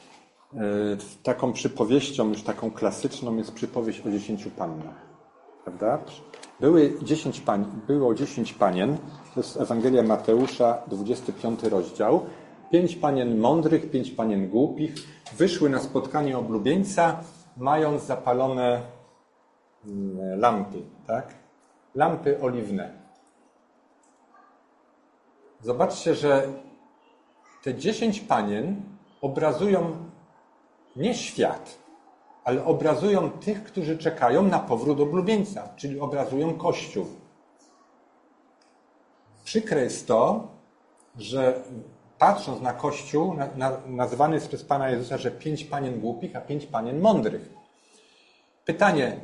taką przypowieścią, już taką klasyczną, jest przypowieść o 10 pannach. Prawda? Było 10 panien, to jest Ewangelia Mateusza, 25 rozdział. 5 panien mądrych, 5 panien głupich wyszły na spotkanie oblubieńca, mając zapalone lampy, tak? Lampy oliwne. Zobaczcie, że te 10 panien obrazują nie świat, ale obrazują tych, którzy czekają na powrót oblubieńca, czyli obrazują Kościół. Przykre jest to, że patrząc na Kościół, nazwany jest przez Pana Jezusa, że 5 panien głupich, a 5 panien mądrych. Pytanie,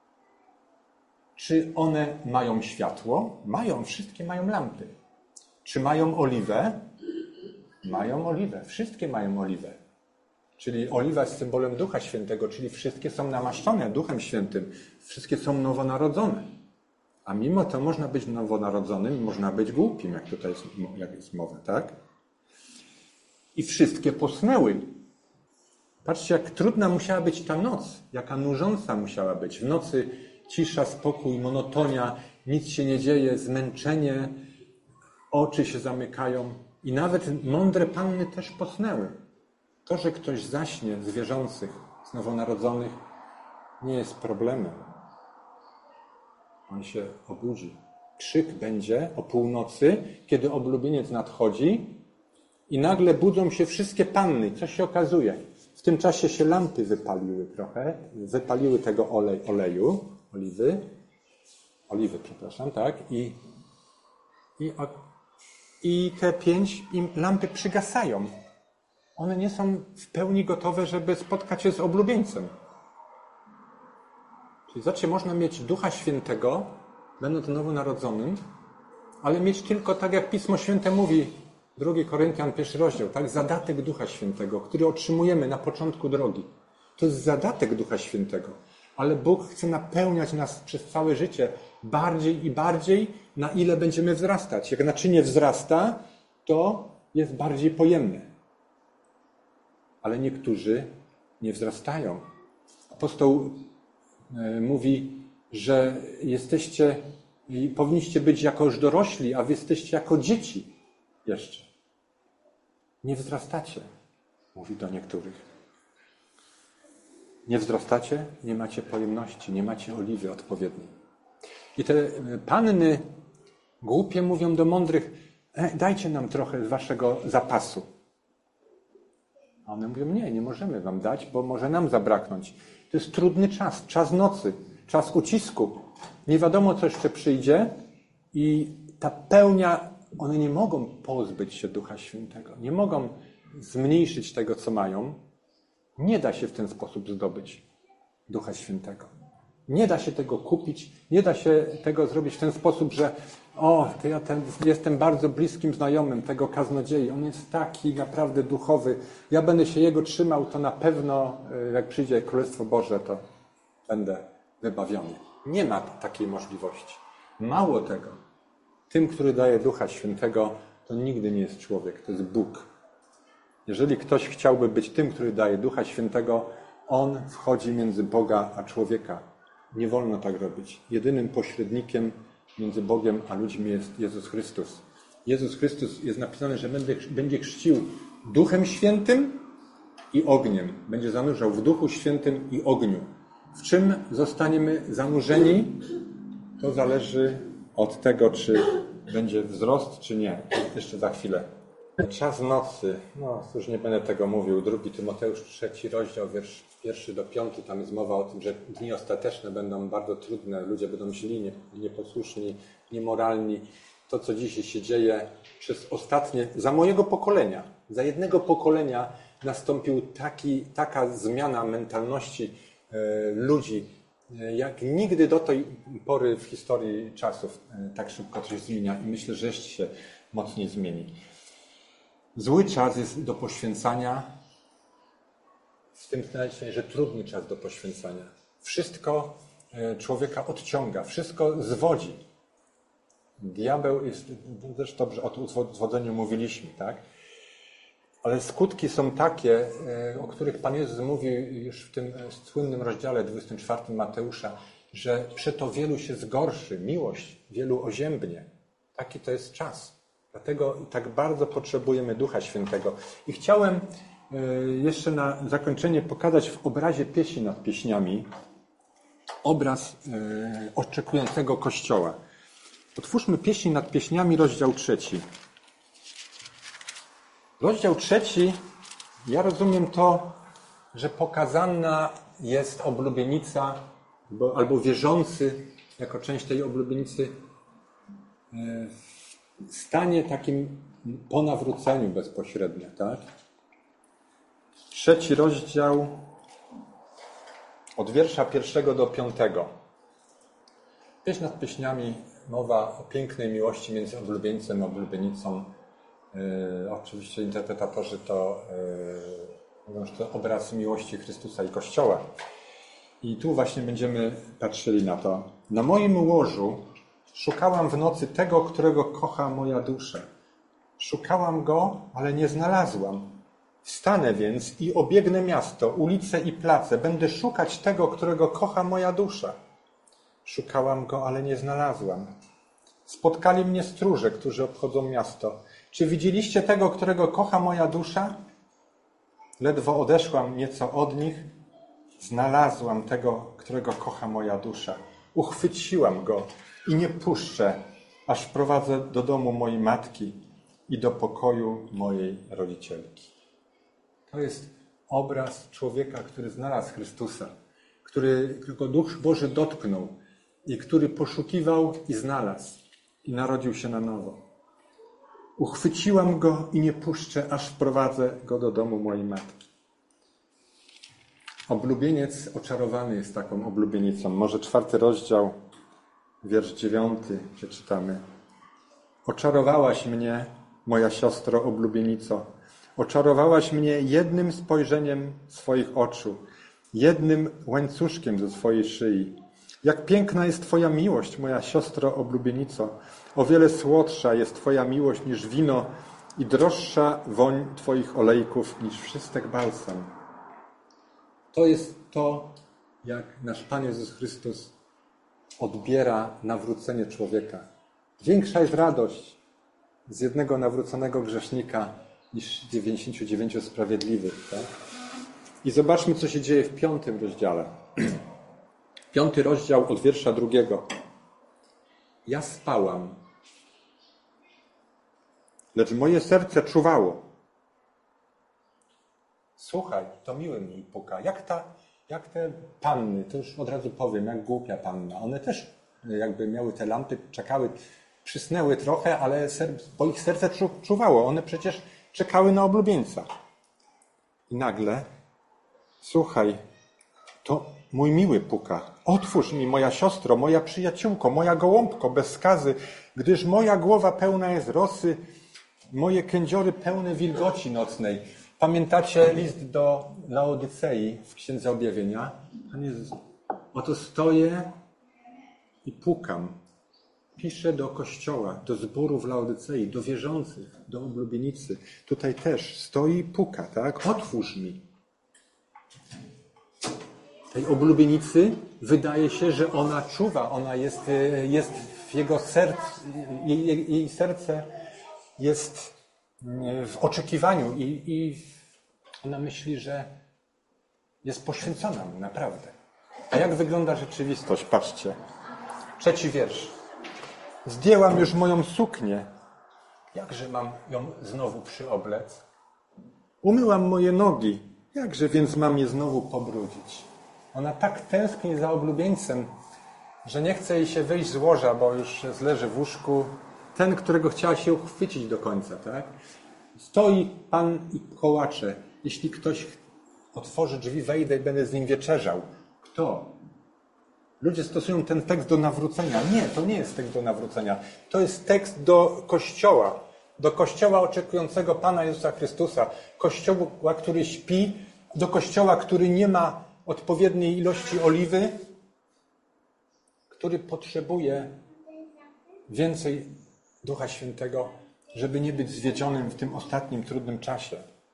czy one mają światło? Mają, wszystkie mają lampy. Czy mają oliwę? Mają oliwę, wszystkie mają oliwę. Czyli oliwa jest symbolem Ducha Świętego, czyli wszystkie są namaszczone Duchem Świętym. Wszystkie są nowonarodzone. A mimo to można być nowonarodzonym, można być głupim, jak tutaj jest mowa, tak? I wszystkie posnęły. Patrzcie, jak trudna musiała być ta noc, jaka nużąca musiała być. W nocy cisza, spokój, monotonia, nic się nie dzieje, zmęczenie, oczy się zamykają. I nawet mądre panny też posnęły. To, że ktoś zaśnie z wierzących, z nowonarodzonych, nie jest problemem. On się obudzi. Krzyk będzie o północy, kiedy oblubieniec nadchodzi i nagle budzą się wszystkie panny. Co się okazuje? W tym czasie się lampy wypaliły trochę, wypaliły tego oliwy, tak? I te 5 lampy przygasają. One nie są w pełni gotowe, żeby spotkać się z oblubieńcem. Czyli zobaczcie, można mieć Ducha Świętego, będąc nowonarodzonym, ale mieć tylko, tak jak Pismo Święte mówi, 2 Koryntian, 1 rozdział, tak? Zadatek Ducha Świętego, który otrzymujemy na początku drogi. To jest zadatek Ducha Świętego. Ale Bóg chce napełniać nas przez całe życie bardziej i bardziej, na ile będziemy wzrastać. Jak naczynie wzrasta, to jest bardziej pojemne. Ale niektórzy nie wzrastają. Apostoł mówi, że powinniście być jako już dorośli, a wy jesteście jako dzieci jeszcze. Nie wzrastacie, mówi do niektórych. Nie wzrastacie, nie macie pojemności, nie macie oliwy odpowiedniej. I te panny głupie mówią do mądrych, dajcie nam trochę z waszego zapasu. A one mówią, nie możemy wam dać, bo może nam zabraknąć. To jest trudny czas, czas nocy, czas ucisku. Nie wiadomo, co jeszcze przyjdzie i ta pełnia, one nie mogą pozbyć się Ducha Świętego. Nie mogą zmniejszyć tego, co mają. Nie da się w ten sposób zdobyć Ducha Świętego. Nie da się tego kupić, nie da się tego zrobić w ten sposób, że to ja jestem bardzo bliskim znajomym tego kaznodziei. On jest taki naprawdę duchowy. Ja będę się jego trzymał, to na pewno jak przyjdzie Królestwo Boże, to będę wybawiony. Nie ma takiej możliwości. Mało tego, tym, który daje Ducha Świętego, to nigdy nie jest człowiek, to jest Bóg. Jeżeli ktoś chciałby być tym, który daje Ducha Świętego, on wchodzi między Boga a człowieka. Nie wolno tak robić. Jedynym pośrednikiem między Bogiem a ludźmi jest Jezus Chrystus. Jezus Chrystus jest napisane, że będzie chrzcił Duchem Świętym i ogniem. Będzie zanurzał w Duchu Świętym i ogniu. W czym zostaniemy zanurzeni, to zależy od tego, czy będzie wzrost, czy nie. Jeszcze za chwilę. Czas nocy. Już nie będę tego mówił. 2 Tymoteusz, 3 rozdział, wiersz 1-5. Tam jest mowa o tym, że dni ostateczne będą bardzo trudne. Ludzie będą źli, nieposłuszni, niemoralni. To, co dzisiaj się dzieje przez ostatnie, za mojego pokolenia, za jednego pokolenia nastąpił taka zmiana mentalności ludzi, jak nigdy do tej pory w historii czasów tak szybko coś zmienia i myślę, że jeszcze się mocniej zmieni. Zły czas jest do poświęcania, w tym sensie, że trudny czas do poświęcania. Wszystko człowieka odciąga, wszystko zwodzi. Diabeł jest, zresztą dobrze o zwodzeniu mówiliśmy, tak? Ale skutki są takie, o których Pan Jezus mówił już w tym słynnym rozdziale 24 Mateusza, że przeto wielu się zgorszy, miłość wielu oziębnie. Taki to jest czas. Dlatego tak bardzo potrzebujemy Ducha Świętego. I chciałem jeszcze na zakończenie pokazać w obrazie Pieśni nad pieśniami obraz oczekującego Kościoła. Otwórzmy Pieśni nad pieśniami, rozdział 3. Rozdział 3, ja rozumiem to, że pokazana jest oblubienica, albo wierzący jako część tej oblubienicy w stanie takim po nawróceniu bezpośrednio, tak? 3 rozdział od wiersza 1 do 5. Pieśń nad pieśniami, mowa o pięknej miłości między oblubieńcem a oblubienicą. Oczywiście interpretatorzy to mówią, że to obraz miłości Chrystusa i Kościoła. I tu właśnie będziemy patrzyli na to. Na moim łożu szukałam w nocy tego, którego kocha moja dusza. Szukałam go, ale nie znalazłam. Wstanę więc i obiegnę miasto, ulice i place. Będę szukać tego, którego kocha moja dusza. Szukałam go, ale nie znalazłam. Spotkali mnie stróże, którzy obchodzą miasto. Czy widzieliście tego, którego kocha moja dusza? Ledwo odeszłam nieco od nich, znalazłam tego, którego kocha moja dusza. Uchwyciłam go i nie puszczę, aż wprowadzę do domu mojej matki i do pokoju mojej rodzicielki. To jest obraz człowieka, który znalazł Chrystusa, którego Duch Boży dotknął i który poszukiwał i znalazł i narodził się na nowo. Uchwyciłam go i nie puszczę, aż wprowadzę go do domu mojej matki. Oblubieniec oczarowany jest taką oblubienicą. Może 4 rozdział, wiersz 9, gdzie czytamy. Oczarowałaś mnie, moja siostro oblubienico. Oczarowałaś mnie jednym spojrzeniem swoich oczu, jednym łańcuszkiem ze swojej szyi. Jak piękna jest Twoja miłość, moja siostro oblubienico. O wiele słodsza jest Twoja miłość niż wino i droższa woń Twoich olejków niż wszystek balsam. To jest to, jak nasz Pan Jezus Chrystus odbiera nawrócenie człowieka. Większa jest radość z jednego nawróconego grzesznika niż 99 sprawiedliwych. Tak? I zobaczmy, co się dzieje w 5 rozdziale. 5 rozdział od wiersza 2. Ja spałam, lecz moje serce czuwało. Słuchaj, to miły mi puka. Jak te panny, to już od razu powiem, jak głupia panna. One też jakby miały te lampy, czekały, przysnęły trochę, ale bo ich serce czuwało. One przecież czekały na oblubieńca. I nagle, słuchaj, to mój miły puka. Otwórz mi, moja siostro, moja przyjaciółko, moja gołąbko, bez skazy, gdyż moja głowa pełna jest rosy, moje kędziory pełne wilgoci nocnej. Pamiętacie list do Laodycei w Księdze Objawienia? Pan Jezus, oto stoję i pukam. Piszę do kościoła, do zboru w Laodycei, do wierzących, do oblubienicy. Tutaj też stoi i puka, tak? Otwórz mi. Tej oblubienicy wydaje się, że ona czuwa, ona jest w jego sercu, jej serce jest w oczekiwaniu i ona myśli, że jest poświęcona mu, naprawdę. A jak wygląda rzeczywistość? Patrzcie. 3 wiersz. Zdjęłam już moją suknię. Jakże mam ją znowu przyoblec? Umyłam moje nogi. Jakże więc mam je znowu pobrudzić? Ona tak tęskni za oblubieńcem, że nie chce jej się wyjść z łoża, bo już leży w łóżku. Ten, którego chciała się uchwycić do końca, tak? Stoi Pan i kołacze. Jeśli ktoś otworzy drzwi, wejdę i będę z nim wieczerzał. Kto? Ludzie stosują ten tekst do nawrócenia. Nie, to nie jest tekst do nawrócenia. To jest tekst do Kościoła. Do Kościoła oczekującego Pana Jezusa Chrystusa. Kościoła, który śpi. Do Kościoła, który nie ma odpowiedniej ilości oliwy. Który potrzebuje więcej Ducha Świętego, żeby nie być zwiedzionym w tym ostatnim, trudnym czasie.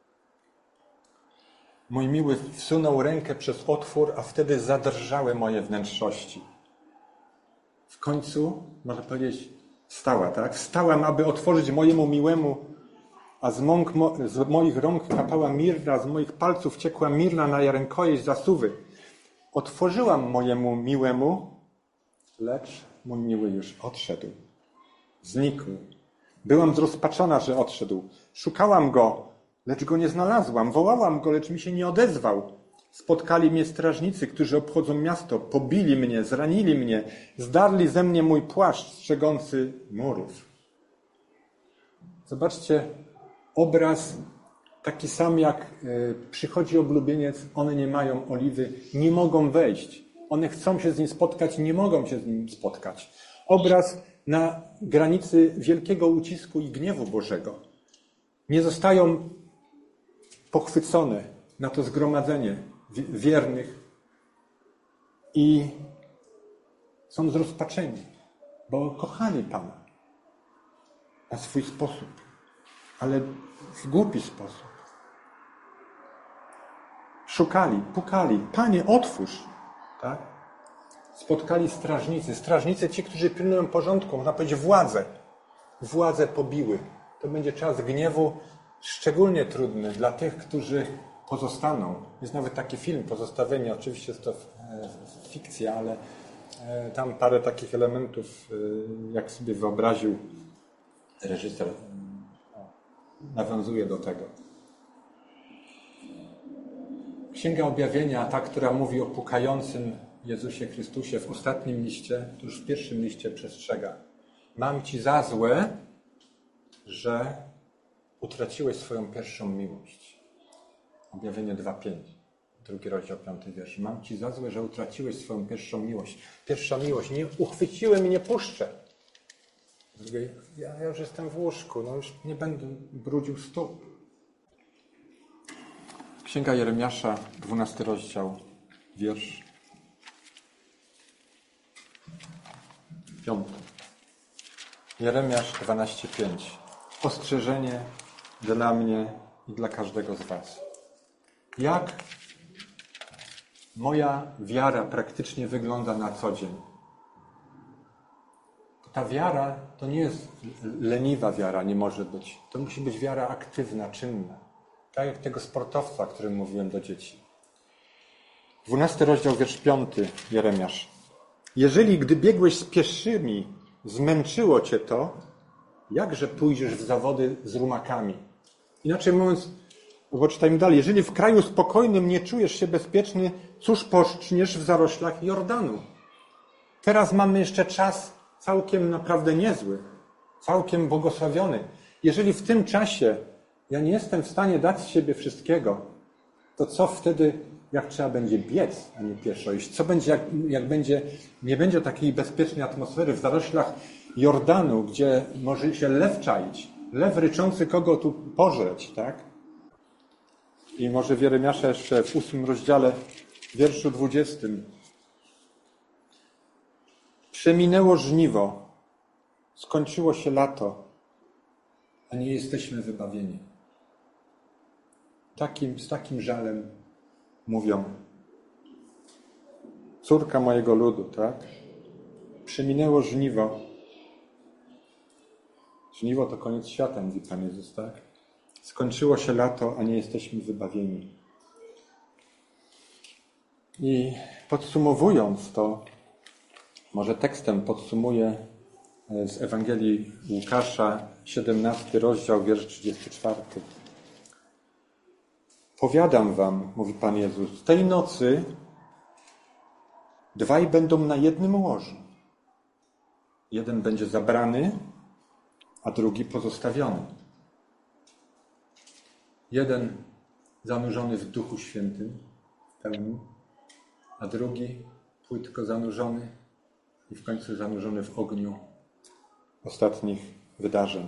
Mój miły wsunął rękę przez otwór, a wtedy zadrżały moje wnętrzności. W końcu, można powiedzieć, wstała, tak? Wstałam, aby otworzyć mojemu miłemu, a z moich rąk kapała mirra, z moich palców ciekła mirra na rękojeść zasuwy. Otworzyłam mojemu miłemu, lecz mój miły już odszedł. Znikł. Byłam zrozpaczona, że odszedł. Szukałam go, lecz go nie znalazłam. Wołałam go, lecz mi się nie odezwał. Spotkali mnie strażnicy, którzy obchodzą miasto. Pobili mnie, zranili mnie. Zdarli ze mnie mój płaszcz strzegący murów. Zobaczcie, obraz taki sam jak przychodzi oblubieniec. One nie mają oliwy, nie mogą wejść. One chcą się z nim spotkać, nie mogą się z nim spotkać. Obraz na granicy wielkiego ucisku i gniewu Bożego. Nie zostają pochwycone na to zgromadzenie wiernych i są zrozpaczeni, bo kochali Pana na swój sposób, ale w głupi sposób. Szukali, pukali. Panie, otwórz! Tak? Spotkali strażnicy. Strażnicy, ci, którzy pilnują porządku, można powiedzieć władze. Władze pobiły. To będzie czas gniewu szczególnie trudny dla tych, którzy pozostaną. Jest nawet taki film, Pozostawienie. Oczywiście jest to fikcja, ale tam parę takich elementów, jak sobie wyobraził reżyser, nawiązuje do tego. Księga Objawienia, ta, która mówi o pukającym Jezusie Chrystusie w ostatnim liście, to już w pierwszym liście przestrzega. Mam ci za złe, że utraciłeś swoją pierwszą miłość. Objawienie 2:5, 2 rozdział 5 wiersz. Mam ci za złe, że utraciłeś swoją pierwszą miłość. Pierwsza miłość. Nie uchwyciłem i nie puszczę. Drugiej, ja już jestem w łóżku, no już nie będę brudził stóp. Księga Jeremiasza, 12 rozdział, wiersz 5. Jeremiasz 12:5. Ostrzeżenie dla mnie i dla każdego z was. Jak moja wiara praktycznie wygląda na co dzień? Ta wiara to nie jest leniwa wiara, nie może być. To musi być wiara aktywna, czynna. Tak jak tego sportowca, o którym mówiłem do dzieci. 12 rozdział, wiersz 5, Jeremiasz. Jeżeli gdy biegłeś z pieszymi, zmęczyło cię to, jakże pójdziesz w zawody z rumakami? Inaczej mówiąc, bo czytajmy dalej, jeżeli w kraju spokojnym nie czujesz się bezpieczny, cóż poczniesz w zaroślach Jordanu? Teraz mamy jeszcze czas całkiem naprawdę niezły, całkiem błogosławiony. Jeżeli w tym czasie ja nie jestem w stanie dać z siebie wszystkiego, to co wtedy, jak trzeba będzie biec, a nie pieszo iść? Co będzie, jak nie będzie takiej bezpiecznej atmosfery w zaroślach Jordanu, gdzie może się lew czaić, lew ryczący, kogo tu pożreć, tak? I może w Jeremiasza jeszcze w 8 rozdziale, w wierszu 20. Przeminęło żniwo, skończyło się lato, a nie jesteśmy wybawieni. Z takim żalem mówią. Córka mojego ludu, tak? Przeminęło żniwo. Żniwo to koniec świata, mówi Pan Jezus, tak? Skończyło się lato, a nie jesteśmy wybawieni. I podsumowując to, może tekstem podsumuję z Ewangelii Łukasza, 17 rozdział, wiersz 34. Powiadam wam, mówi Pan Jezus, tej nocy dwaj będą na jednym łożu. Jeden będzie zabrany, a drugi pozostawiony. Jeden zanurzony w Duchu Świętym w pełni, a drugi płytko zanurzony i w końcu zanurzony w ogniu ostatnich wydarzeń.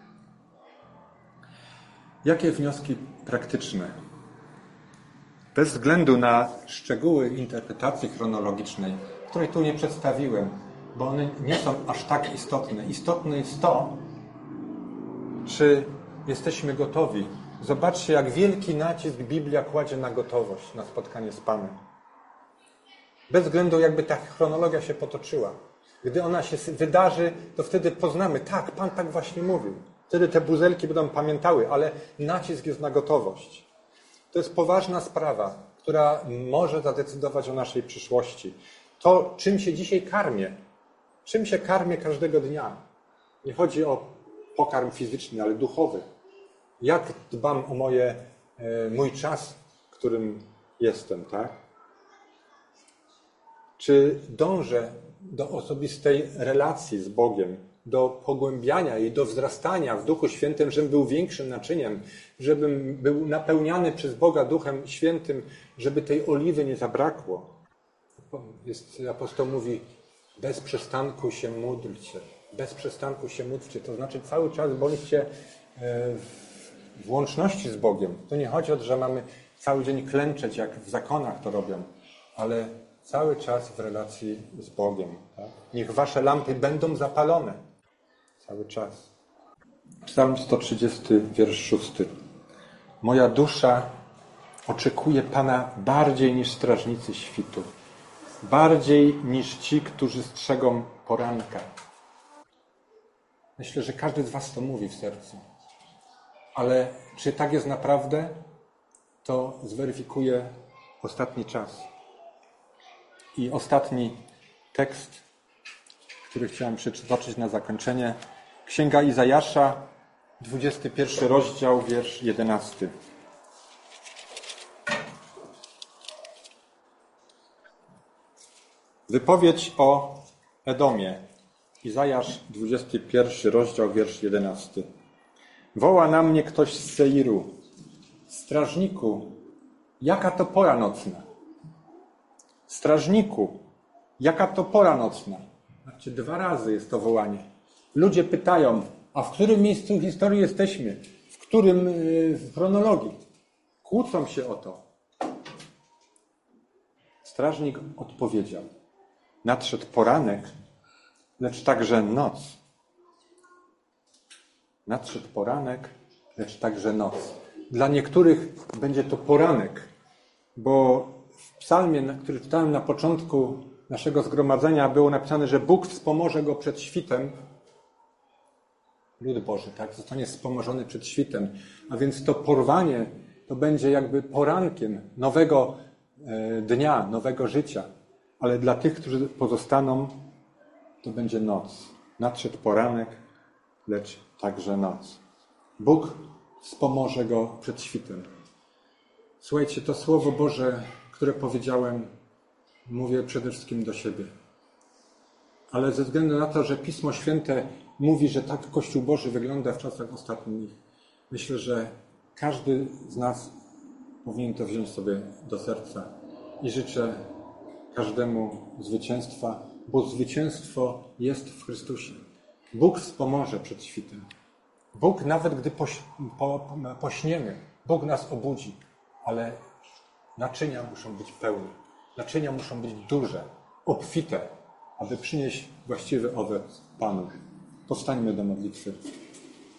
Jakie wnioski praktyczne? Bez względu na szczegóły interpretacji chronologicznej, której tu nie przedstawiłem, bo one nie są aż tak istotne. Istotne jest to, czy jesteśmy gotowi. Zobaczcie, jak wielki nacisk Biblia kładzie na gotowość, na spotkanie z Panem. Bez względu, jakby ta chronologia się potoczyła. Gdy ona się wydarzy, to wtedy poznamy, tak, Pan tak właśnie mówił. Wtedy te buzelki będą pamiętały, ale nacisk jest na gotowość. To jest poważna sprawa, która może zadecydować o naszej przyszłości. To, czym się dzisiaj karmię, czym się karmię każdego dnia. Nie chodzi o pokarm fizyczny, ale duchowy. Jak dbam o mój czas, w którym jestem, tak? Czy dążę do osobistej relacji z Bogiem, do pogłębiania jej, do wzrastania w Duchu Świętym, żebym był większym naczyniem, żebym był napełniany przez Boga Duchem Świętym, żeby tej oliwy nie zabrakło. Apostoł mówi, bez przestanku się módlcie. Bez przestanku się módlcie. To znaczy cały czas bądźcie w łączności z Bogiem. Tu nie chodzi o to, że mamy cały dzień klęczeć, jak w zakonach to robią, ale cały czas w relacji z Bogiem. Tak? Niech wasze lampy będą zapalone. Cały czas. Psalm 130, wiersz 6. Moja dusza oczekuje Pana bardziej niż strażnicy świtu. Bardziej niż ci, którzy strzegą poranka. Myślę, że każdy z was to mówi w sercu. Ale czy tak jest naprawdę, to zweryfikuje ostatni czas. I ostatni tekst, który chciałem przytoczyć na zakończenie. Księga Izajasza, 21 rozdział, wiersz 11. Wypowiedź o Edomie. Izajasz, 21 rozdział, wiersz 11. Woła na mnie ktoś z Seiru. Strażniku, jaka to pora nocna? Strażniku, jaka to pora nocna? Znaczy 2 razy jest to wołanie. Ludzie pytają, a w którym miejscu historii jesteśmy? W którym w chronologii? Kłócą się o to. Strażnik odpowiedział. Nadszedł poranek, lecz także noc. Nadszedł poranek, lecz także noc. Dla niektórych będzie to poranek, bo w psalmie, który czytałem na początku naszego zgromadzenia, było napisane, że Bóg wspomoże go przed świtem. Lud Boży, tak? Zostanie wspomożony przed świtem. A więc to porwanie to będzie jakby porankiem nowego dnia, nowego życia. Ale dla tych, którzy pozostaną, to będzie noc. nadszedł poranek, lecz także noc. Bóg wspomoże go przed świtem. Słuchajcie, to Słowo Boże, które powiedziałem, mówię przede wszystkim do siebie. Ale ze względu na to, że Pismo Święte mówi, że tak Kościół Boży wygląda w czasach ostatnich, myślę, że każdy z nas powinien to wziąć sobie do serca. I życzę każdemu zwycięstwa, bo zwycięstwo jest w Chrystusie. Bóg wspomoże przed świtem. Bóg, nawet gdy pośniemy, Bóg nas obudzi, ale naczynia muszą być pełne. Naczynia muszą być duże, obfite, aby przynieść właściwy owoc Panu. Powstańmy do modlitwy.